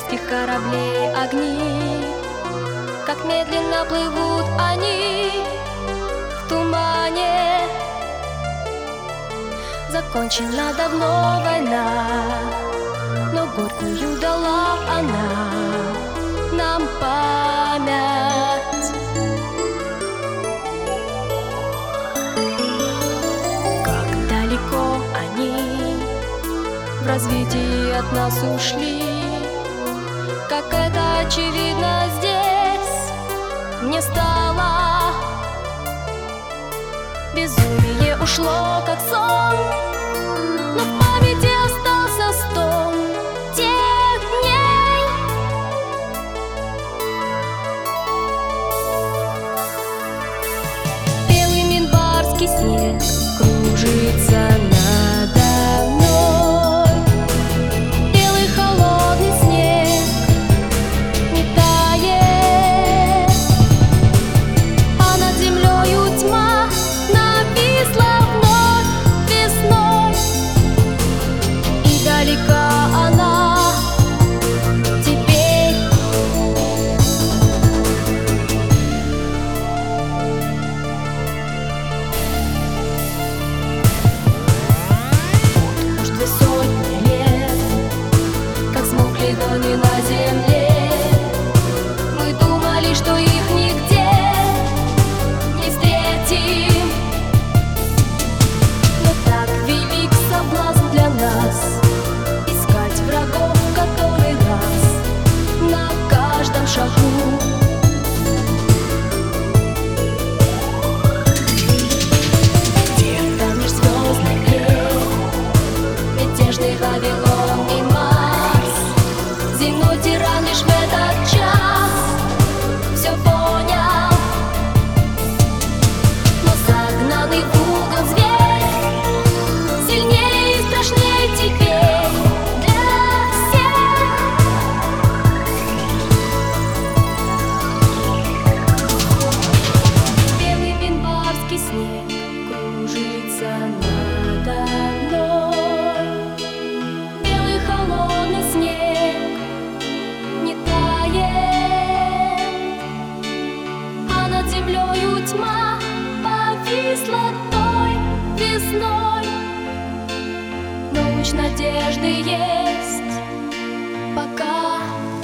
космических кораблей огни, как медленно плывут они в тумане. Закончена давно война, но горькую дала она нам память. Как далеко они в развитии от нас ушли, как это очевидно здесь не стало. Безумие ушло, как сон, но в памяти остался стон тех дней. Белый минбарский снег кружится надо мной. Белый холодный снег не тает, а над землею тьма нависла вновь весной. И далека она теперь. Уж 200 лет, как смолкли ладони на земле. Мы думали, что их нигде не встретим, но так велик соблазн для нас искать врагов в который раз на каждом шагу. Где-то межзвездных лет мятежный Вавилон и Марс, земной тиран лишь в этот час все понял. Но загнанный в угол зверь сильнее и страшнее теперь для всех. Белый минбарский снег кружится надо мной. Белый холодный снег не тает, а над землею тьма повисла той весной. Но луч надежды есть пока.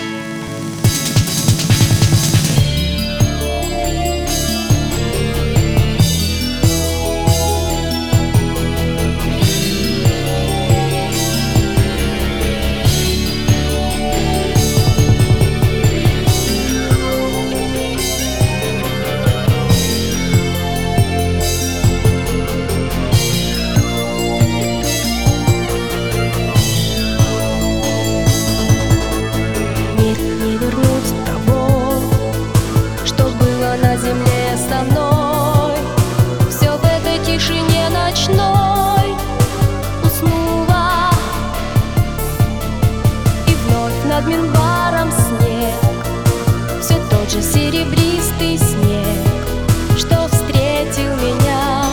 Мир не вернуть того, что было на земле со мной. Все в этой тишине ночной уснуло, и вновь над Минбаром снег, все тот же серебристый снег, что встретил меня.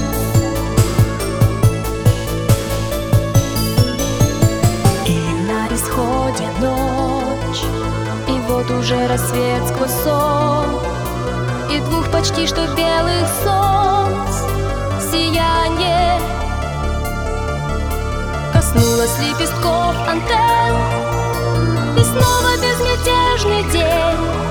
И на исходе ночь, и вот уже рассвет сквозь сон, и двух почти что белых солнц сияние коснулось лепестков антенн, и снова безмятежный день.